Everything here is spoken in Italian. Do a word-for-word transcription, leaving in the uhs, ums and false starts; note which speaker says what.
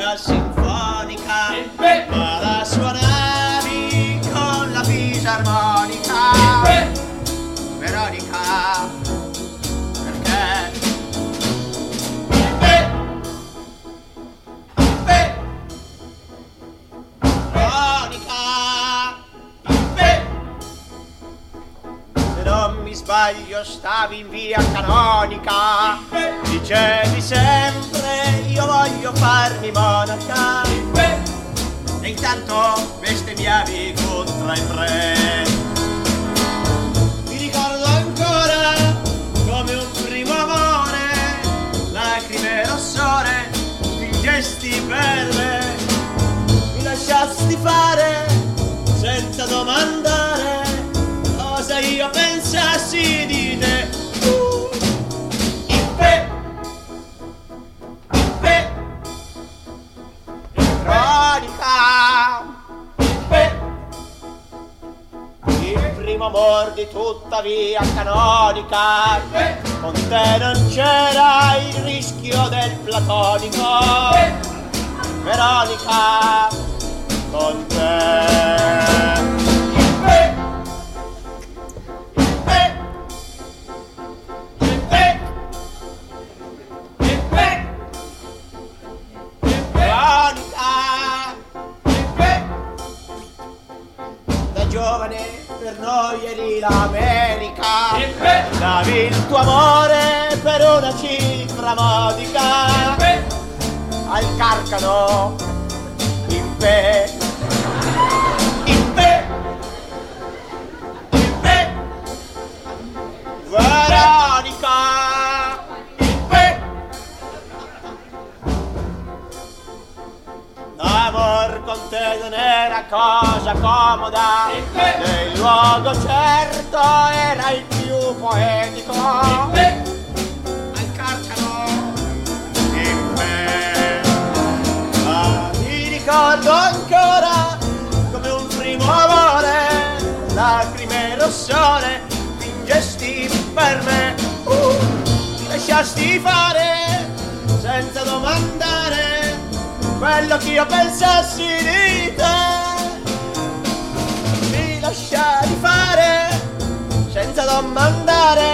Speaker 1: mia sinfonica, ma la suonavi con la fisarmonica. Veronica, perché? Se non mi sbaglio stavi in via Canonica, dicevi sempre io voglio farmi monaca, e intanto bestemmiavi contro il re. Mi ricordo ancora come un primo amore, lacrime rossore, fingesti per me, mi lasciasti fare senza domandare cosa io pensassi di te. Uh, Ippe, Ippe, Veronica, Ippe, il primo amor di tutta via Canonica, Ippe, con te non c'era il rischio del platonico. Veronica, con te. Ippe, Ippe, Ippe, Ippe, Veronica, Ippe. Da giovane per noi eri l'America, davi il tuo amore per una cifra modica. Al Carcano, Ippe, Ippe, Ippe, Veronica, Ippe. L'amor con te non era cosa comoda, nel luogo certo era il più poetico. Al Carcano, Ippe. Ricordo ancora come un primo amore, lacrime rossore, fingesti per me. Uh, mi lasciasti fare senza domandare quello che io pensassi di te. Mi lasciai fare senza domandare